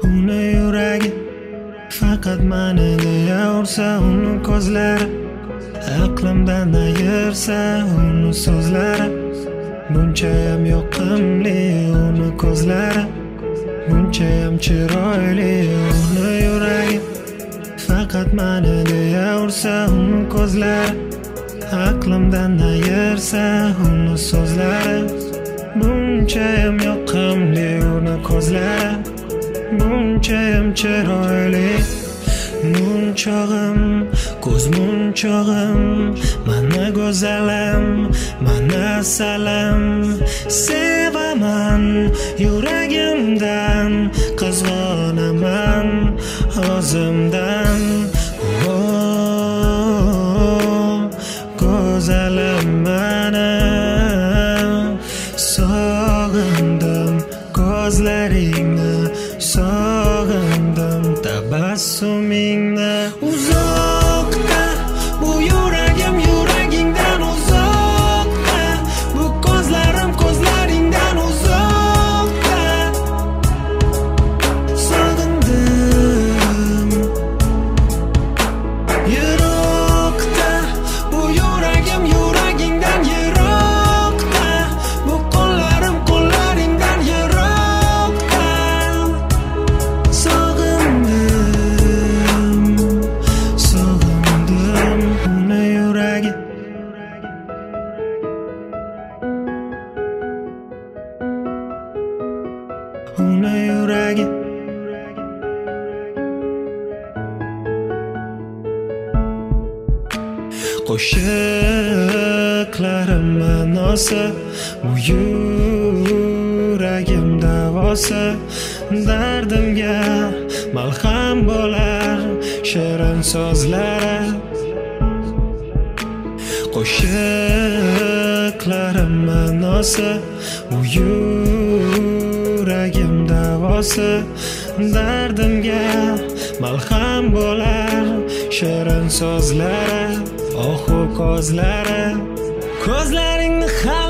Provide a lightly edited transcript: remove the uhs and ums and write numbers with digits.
uni yuragi faqat mani deya ursa, uni ko'zlari aqlimdan ayirsa, uni so'zlari bunchayam yoqimli, uni ko'zlari bunchayam chiroyli. Uni yuragi faqat mani deya ursa, uni ko'zlari aqlimdan ayirsa, uni so'zlari bunchayam yoqimli, uni ko'zlari bunchayam chiroyli. Munchog'im, ko'z munchog'im, mana go'zalim, mana asalim, sevaman yuragimdan, qizg'onaman o'zimdan. Go'zalim mana, sog'indim ko'zlaringni, sog'indim tabassumingni. Uzoqda bu yuragim yuragingdan uzoqda, bu ko'zlarim ko'zlaringdan uzoqda. Sog'indim yiroqda, bu yuragim yuragingdan yiroqda, bu qo'llarim qo'llaringdan yiroqda. Sog'indim uni yuragi, uni yuragi. Qo'shiqlarim ma'nosi, bu yuragim davosi, dardimga malham bo'lar shirin so'zlari. Qo'shiqlarim ma'nosi, bu yuragim davosi, dardimga malham bo'lar shirin so'zlari. Ohu ko'zlari, ko'zlaringni